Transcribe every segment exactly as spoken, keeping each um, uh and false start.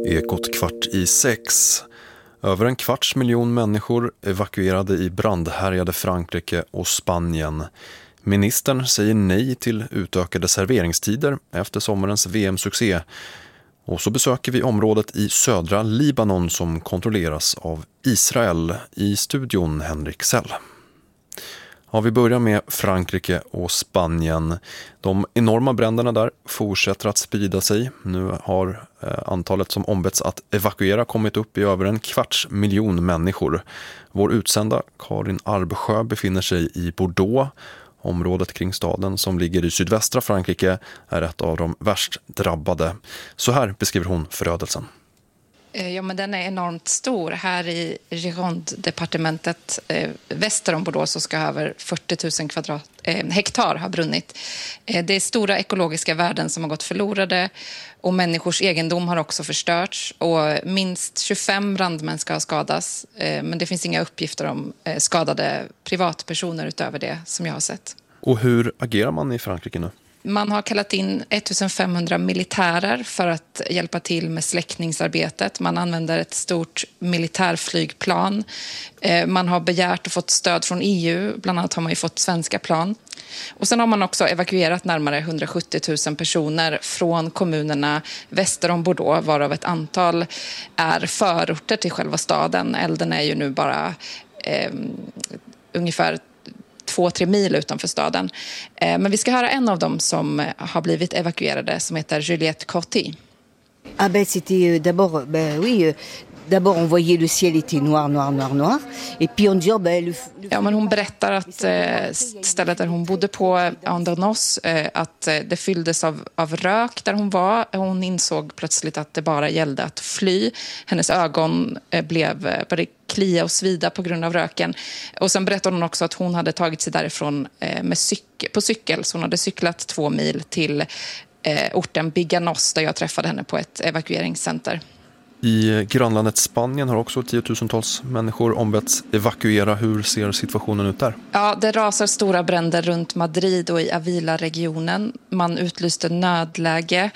Ekot kvart i sex. Över en kvarts miljon människor evakuerade i brandhärjade Frankrike och Spanien. Ministern säger nej till utökade serveringstider efter sommarens V M-succé. Och så besöker vi området i södra Libanon som kontrolleras av Israel. I studion Henrik Sell. Ja, vi börjar med Frankrike och Spanien. De enorma bränderna där fortsätter att sprida sig. Nu har eh, antalet som ombetts att evakuera kommit upp i över en kvarts miljon människor. Vår utsända Karin Arbsjö befinner sig i Bordeaux. Området kring staden som ligger i sydvästra Frankrike är ett av de värst drabbade. Så här beskriver hon förödelsen. Ja, men den är enormt stor. Här i Gironde-departementet eh, väster om Bordeaux så ska över fyrtio tusen kvadrat, eh, hektar ha brunnit. Eh, det är stora ekologiska värden som har gått förlorade och människors egendom har också förstörts. Och minst tjugofem brandmän ska ha skadats, eh, men det finns inga uppgifter om eh, skadade privatpersoner utöver det som jag har sett. Och hur agerar man i Frankrike nu? Man har kallat in femtonhundra militärer för att hjälpa till med släckningsarbetet. Man använder ett stort militärflygplan. Man har begärt och fått stöd från E U. Bland annat har man ju fått svenska plan. Och sen har man också evakuerat närmare hundrasjuttio tusen personer från kommunerna väster om Bordeaux, varav ett antal är förorter till själva staden. Elden är ju nu bara eh, ungefär två, tre mil utanför staden. Men vi ska höra en av dem som har blivit evakuerade som heter Juliette Corti. Ah ben c'était d'abord ben oui d'abord on voyait le ciel était noir noir noir noir et puis on dit oh ben le... Ja, men hon berättar att stället där hon bodde på Andernos att det fylldes av, av rök där hon var. Hon insåg plötsligt att det bara gällde att fly. Hennes ögon blev började klia och svida på grund av röken. Och sen berättade hon också att hon hade tagit sig därifrån med cyk- på cykel. Så hon hade cyklat två mil till eh, orten Biganos där jag träffade henne på ett evakueringscenter. I grannlandet Spanien har också tiotusentals människor ombetts evakuera. Hur ser situationen ut där? Ja, det rasar stora bränder runt Madrid och i Avila-regionen. Man utlyste nödläge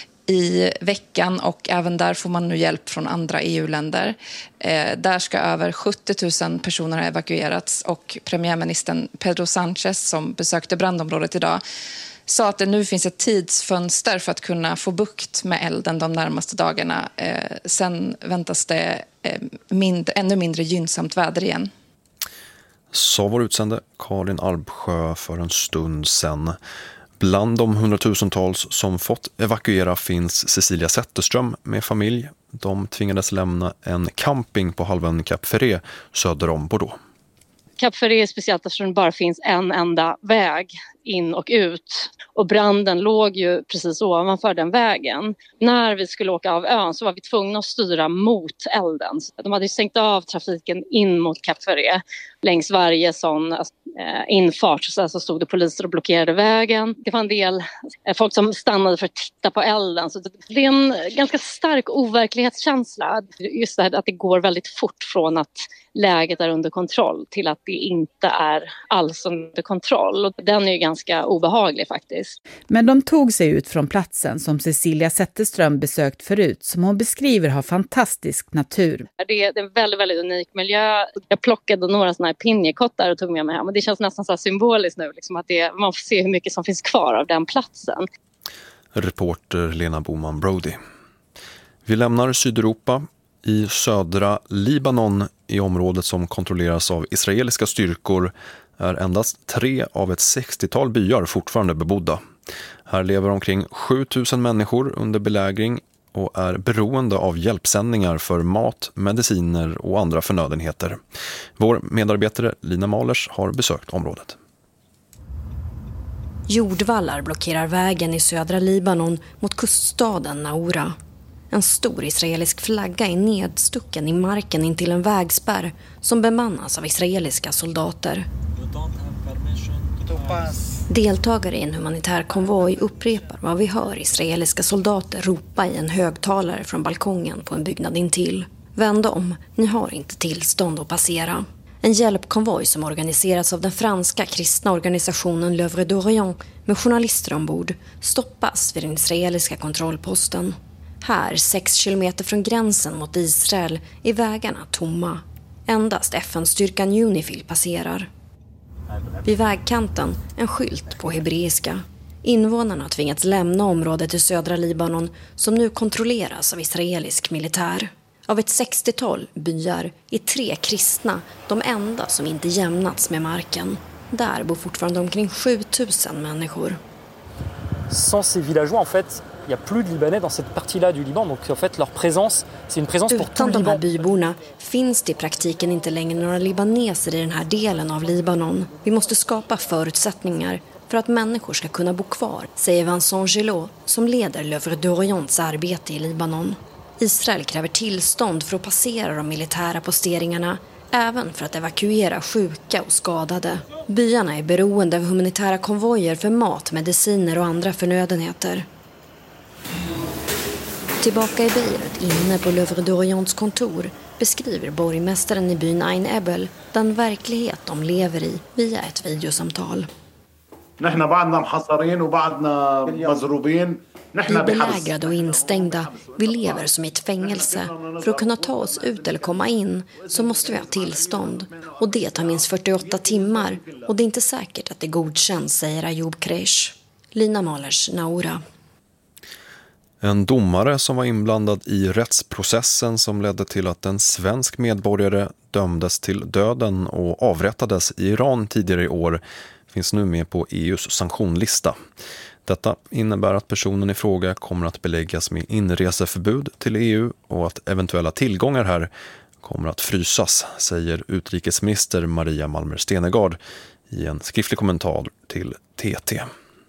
i veckan och även där får man nu hjälp från andra E U-länder. Eh, där ska över sjuttio tusen personer ha evakuerats och premiärministern Pedro Sánchez som besökte brandområdet idag sa att det nu finns ett tidsfönster för att kunna få bukt med elden de närmaste dagarna. Eh, sen väntas det eh, mindre, ännu mindre gynnsamt väder igen. Sa vår utsände Karin Arbsjö för en stund sedan. Bland de hundratusentals som fått evakuera finns Cecilia Zetterström med familj. De tvingades lämna en camping på halvön Cap Ferret söder om Bordeaux. Cap Ferret är speciellt eftersom det bara finns en enda väg in och ut. Och branden låg ju precis ovanför den vägen. När vi skulle åka av ön så var vi tvungna att styra mot elden. De hade stängt av trafiken in mot Cap Ferret. Längs varje sån eh, infart så, så stod det poliser och blockerade vägen. Det var en del eh, folk som stannade för att titta på elden. Så det, det är en ganska stark overklighetskänsla. Just det här att det går väldigt fort från att läget är under kontroll till att det inte är alls under kontroll. Och den är ju ganska obehaglig faktiskt. Men de tog sig ut från platsen som Cecilia Zetterström besökt förut, som hon beskriver har fantastisk natur. Det är en väldigt, väldigt unik miljö. Jag plockade några sådana här pinjekottar och tog med mig hem. Och det känns nästan så här symboliskt nu. Liksom att det, man får se hur mycket som finns kvar av den platsen. Reporter Lena Boman Brody. Vi lämnar Sydeuropa. I södra Libanon, i området som kontrolleras av israeliska styrkor, är endast tre av ett sextiotal byar fortfarande bebodda. Här lever omkring sju tusen människor under belägring och är beroende av hjälpsändningar för mat, mediciner och andra förnödenheter. Vår medarbetare Lina Malers har besökt området. Jordvallar blockerar vägen i södra Libanon mot kuststaden Naura. En stor israelisk flagga är nedstucken i marken intill en vägspärr som bemannas av israeliska soldater. Deltagare i en humanitär konvoj upprepar vad vi hör israeliska soldater ropa i en högtalare från balkongen på en byggnad intill. Vänd om, ni har inte tillstånd att passera. En hjälpkonvoj som organiserats av den franska kristna organisationen L'Œuvre d'Orient med journalister ombord stoppas vid den israeliska kontrollposten. Här, sex kilometer från gränsen mot Israel, är vägarna tomma. Endast F N-styrkan Unifil passerar. Vid vägkanten en skylt på hebreiska. Invånarna har tvingats lämna området i södra Libanon som nu kontrolleras av israelisk militär. Av ett sextiotal byar är tre kristna, de enda som inte jämnats med marken. Där bor fortfarande omkring sju tusen människor. Sans ces villageois, en fait, il y a plus de Libanais dans cette partie-là du Liban. Donc en fait, leur présence, c'est une présence pour tout le Utan de här Liban. byborna finns det i praktiken inte längre några libaneser i den här delen av Libanon. Vi måste skapa förutsättningar för att människor ska kunna bo kvar, säger Vincent Gillot som leder L'Œuvre d'Orients arbete i Libanon. Israel kräver tillstånd för att passera de militära posteringarna, även för att evakuera sjuka och skadade. Byarna är beroende av humanitära konvojer för mat, mediciner och andra förnödenheter. Tillbaka i Beirut, inne på L'Œuvre d'Orients kontor, beskriver borgmästaren i byn Ain Ebel den verklighet de lever i via ett videosamtal. Vi är belägrade och instängda. Vi lever som i ett fängelse. För att kunna ta oss ut eller komma in så måste vi ha tillstånd. Och det tar minst fyrtioåtta timmar. Och det är inte säkert att det godkänns, säger Ayoub Kresh. Lina Malers Naura. En domare som var inblandad i rättsprocessen som ledde till att en svensk medborgare dömdes till döden och avrättades i Iran tidigare i år finns nu med på E U:s sanktionlista. Detta innebär att personen i fråga kommer att beläggas med inreseförbud till E U och att eventuella tillgångar här kommer att frysas, säger utrikesminister Maria Malmer Stenergard i en skriftlig kommentar till T T.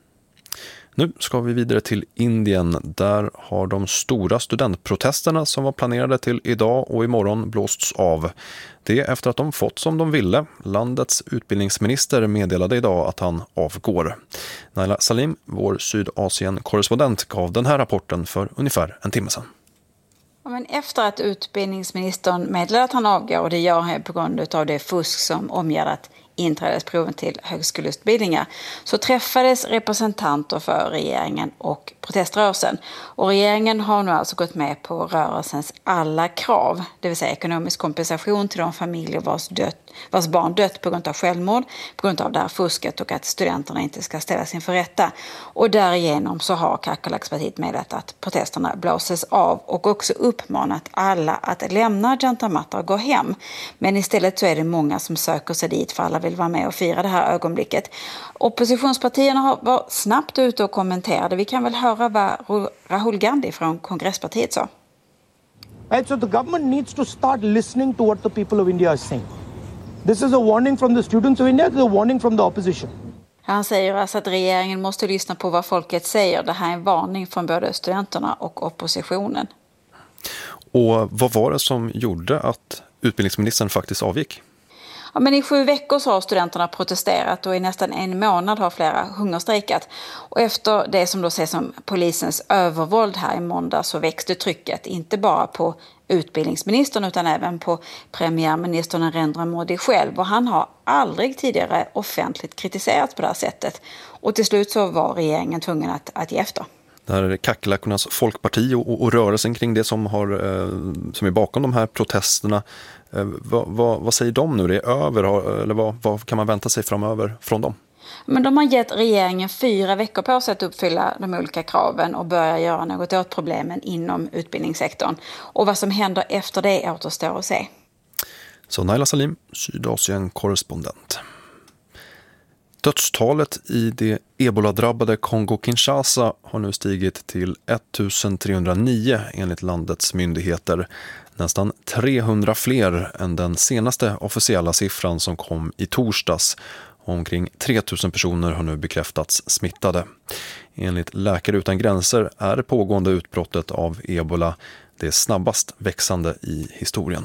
Nu ska vi vidare till Indien. Där har de stora studentprotesterna som var planerade till idag och imorgon blåsts av. Det efter att de fått som de ville. Landets utbildningsminister meddelade idag att han avgår. Naila Salim, vår Sydasien-korrespondent, gav den här rapporten för ungefär en timme sedan. Men efter att utbildningsministern meddelade att han avgår, och det gör han på grund av det fusk som omgärdat inträdesproven till högskoleutbildningar, så träffades representanter för regeringen och proteströrelsen. Och regeringen har nu alltså gått med på rörelsens alla krav, det vill säga ekonomisk kompensation till de familjer vars, dött, vars barn dött på grund av självmord, på grund av det här fusket och att studenterna inte ska ställas inför rätta. Och därigenom så har Kakalaks-partiet meddelat att protesterna blåses av och också uppmanat alla att lämna Janta Mata och gå hem. Men istället så är det många som söker sig dit för alla vill vara med och fira det här ögonblicket. Oppositionspartierna har varit snabbt ute och kommenterade. Vi kan väl höra vad Rahul Gandhi från kongresspartiet sa. Right, so the government needs to start listening to what the people of India are saying. This is a warning from the students of India, this is a warning from the opposition. Han säger alltså att regeringen måste lyssna på vad folket säger. Det här är en varning från både studenterna och oppositionen. Och vad var det som gjorde att utbildningsministern faktiskt avgick? Ja, men i sju veckor så har studenterna protesterat och i nästan en månad har flera hungerstrejkat. Och efter det som då ses som polisens övervåld här i måndag så växte trycket inte bara på utbildningsministern utan även på premiärminister Narendra Modi själv. Och han har aldrig tidigare offentligt kritiserats på det här sättet. Och till slut så var regeringen tvungen att, att ge efter. Det här är Kakalakkornas folkparti och, och rörelsen kring det som, har, eh, som är bakom de här protesterna. Eh, vad, vad, vad säger de nu? Det är över, eller vad, vad kan man vänta sig framöver från dem? Men de har gett regeringen fyra veckor på sig att uppfylla de olika kraven och börja göra något åt problemen inom utbildningssektorn. Och vad som händer efter det återstår att se. Så Naila Salim, Sydasien-korrespondent. Dödstalet i det ebola-drabbade Kongo-Kinshasa har nu stigit till ettusentrehundranio enligt landets myndigheter. Nästan trehundra fler än den senaste officiella siffran som kom i torsdags. Omkring tre tusen personer har nu bekräftats smittade. Enligt Läkare utan gränser är det pågående utbrottet av ebola det snabbast växande i historien.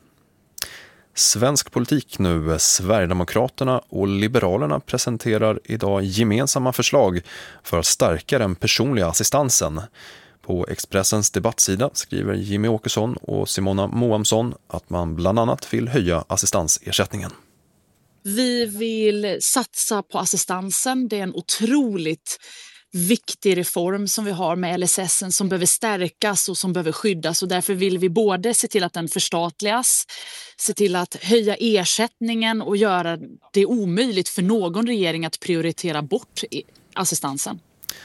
Svensk politik nu. Sverigedemokraterna och Liberalerna presenterar idag gemensamma förslag för att stärka den personliga assistansen. På Expressens debattsida skriver Jimmy Åkesson och Simona Moamsson att man bland annat vill höja assistansersättningen. Vi vill satsa på assistansen. Det är en otroligt viktig reform som vi har med L S S som behöver stärkas och som behöver skyddas, och därför vill vi både se till att den förstatligas, se till att höja ersättningen och göra det omöjligt för någon regering att prioritera bort assistansen.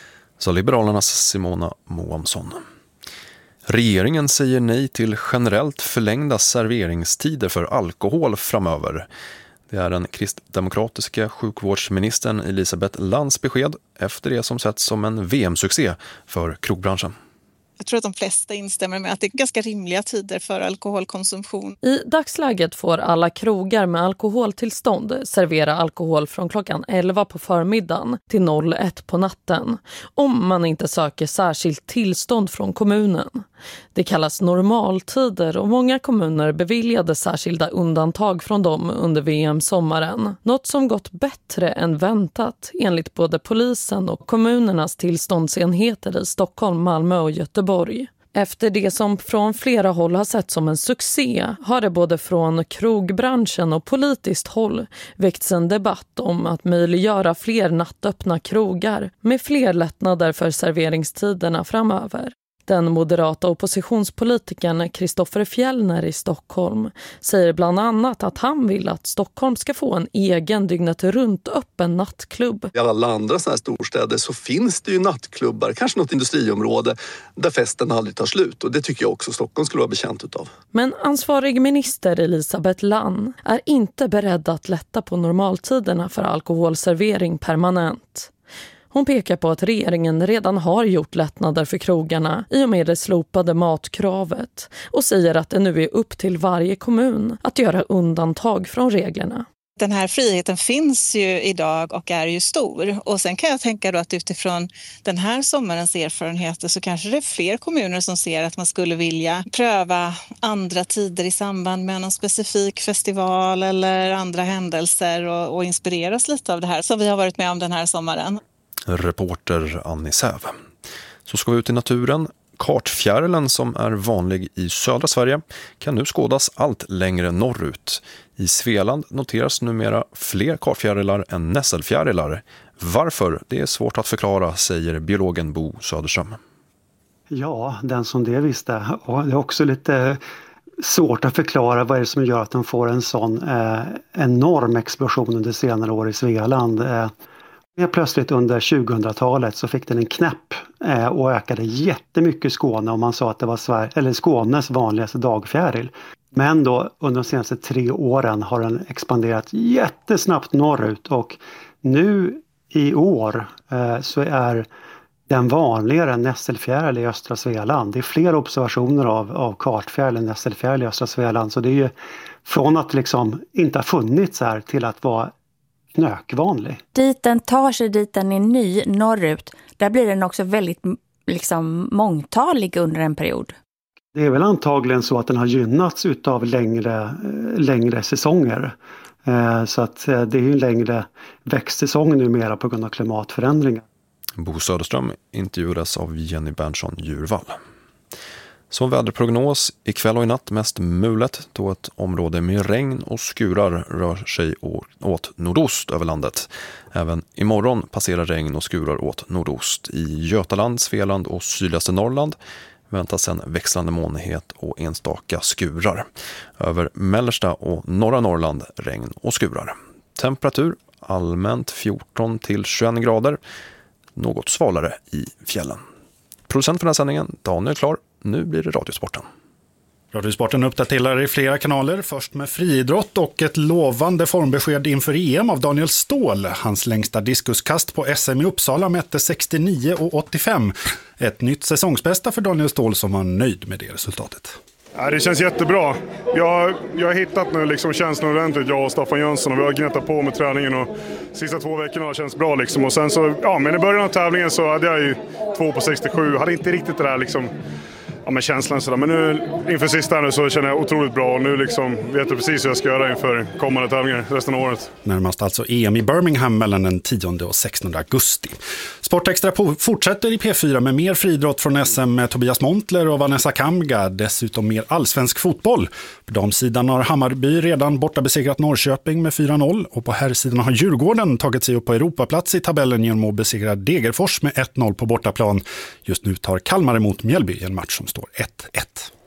Så Liberalernas Simona Moamsson. Regeringen säger nej till generellt förlängda serveringstider för alkohol framöver. Det är den kristdemokratiska sjukvårdsministern Elisabeth Lands besked efter det som setts som en V M-succé för krogbranschen. Jag tror att de flesta instämmer med att det är ganska rimliga tider för alkoholkonsumtion. I dagsläget får alla krogar med alkoholtillstånd servera alkohol från klockan elva på förmiddagen till noll ett på natten, om man inte söker särskilt tillstånd från kommunen. Det kallas normaltider och många kommuner beviljade särskilda undantag från dem under V M-sommaren. Något som gått bättre än väntat enligt både polisen och kommunernas tillståndsenheter i Stockholm, Malmö och Göteborg. Efter det som från flera håll har sett som en succé har det både från krogbranschen och politiskt håll väckts en debatt om att möjliggöra fler nattöppna krogar med fler lättnader för serveringstiderna framöver. Den moderata oppositionspolitikern Kristoffer Fjellner i Stockholm säger bland annat att han vill att Stockholm ska få en egen dygnet runt öppen nattklubb. I alla andra sådana här storstäder så finns det ju nattklubbar, kanske något industriområde där festen aldrig tar slut, och det tycker jag också Stockholm skulle vara bekänt utav. Men ansvarig minister Elisabeth Land är inte beredd att lätta på normaltiderna för alkoholservering permanent. Hon pekar på att regeringen redan har gjort lättnader för krogarna i och med det slopade matkravet och säger att det nu är upp till varje kommun att göra undantag från reglerna. Den här friheten finns ju idag och är ju stor. Och sen kan jag tänka då att utifrån den här sommarens erfarenheter så kanske det är fler kommuner som ser att man skulle vilja pröva andra tider i samband med någon specifik festival eller andra händelser och, och inspireras lite av det här som vi har varit med om den här sommaren. Reporter Annie Säv. Så ska vi ut i naturen. Kartfjärilen som är vanlig i södra Sverige kan nu skådas allt längre norrut. I Svealand noteras numera fler kartfjärilar än nässelfjärilar. Varför? Det är svårt att förklara, säger biologen Bo Söderström. Ja, den som det visste. Och det är också lite svårt att förklara vad är det som gör att de får en sån eh, enorm explosion under senare år i Svealand. Eh, Plötsligt under tjugohundratalet så fick den en knäpp eh, och ökade jättemycket i Skåne, och man sa att det var Sverige, eller Skånes vanligaste dagfjäril. Men då under de senaste tre åren har den expanderat jättesnabbt norrut, och nu i år eh, så är den vanligare än nässelfjäril i östra Svealand. Det är fler observationer av, av kartfjäril än nässelfjäril i östra Svealand, så det är ju från att liksom inte ha funnits här till att vara knökvanlig. Dit den tar sig, dit den är ny norrut, där blir den också väldigt liksom mångtalig under en period. Det är väl antagligen så att den har gynnats utav längre, längre säsonger. Så att det är ju en längre växtsäsong numera på grund av klimatförändringar. Bo Söderström intervjuades av Jenny Berntsson Djurvall. Som väderprognos ikväll och i natt mest mulet, då ett område med regn och skurar rör sig åt nordost över landet. Även imorgon passerar regn och skurar åt nordost. I Götaland, Svealand och sydligaste Norrland väntas en växlande molnighet och enstaka skurar. Över mellersta och norra Norrland regn och skurar. Temperatur allmänt fjorton till tjugoett grader, något svalare i fjällen. Producent för den här sändningen, Daniel Klar. Nu blir det Radiosporten. Radiosporten uppdaterar i flera kanaler, först med friidrott och ett lovande formbesked inför E M av Daniel Ståhl. Hans längsta diskuskast på S M i Uppsala mätte sextionio och åttiofem. Ett nytt säsongsbästa för Daniel Ståhl som var nöjd med det resultatet. Ja, det känns jättebra. Jag, jag har hittat nu liksom känslan ordentligt, jag och Staffan Jönsson, och vi har gnettat på med träningen, och sista två veckorna har känts bra liksom. Och sen så, ja, men i början av tävlingen så hade jag ju två på sextiosju, hade inte riktigt det där liksom ja, men känslan sådär. Men nu inför sista nu så känner jag otroligt bra och nu liksom vet jag precis hur jag ska göra inför kommande tävlingar resten av året. Närmast alltså E M i Birmingham mellan den tionde och sextonde augusti. Sportextra fortsätter i P fyra med mer friidrott från S M med Tobias Montler och Vanessa Kamga. Dessutom mer allsvensk fotboll. På damsidan har Hammarby redan borta besegrat Norrköping med fyra noll och på herrsidan har Djurgården tagit sig upp på Europaplats i tabellen genom att besegra Degerfors med ett noll på bortaplan. Just nu tar Kalmar emot Mjällby i en match som står ett ett.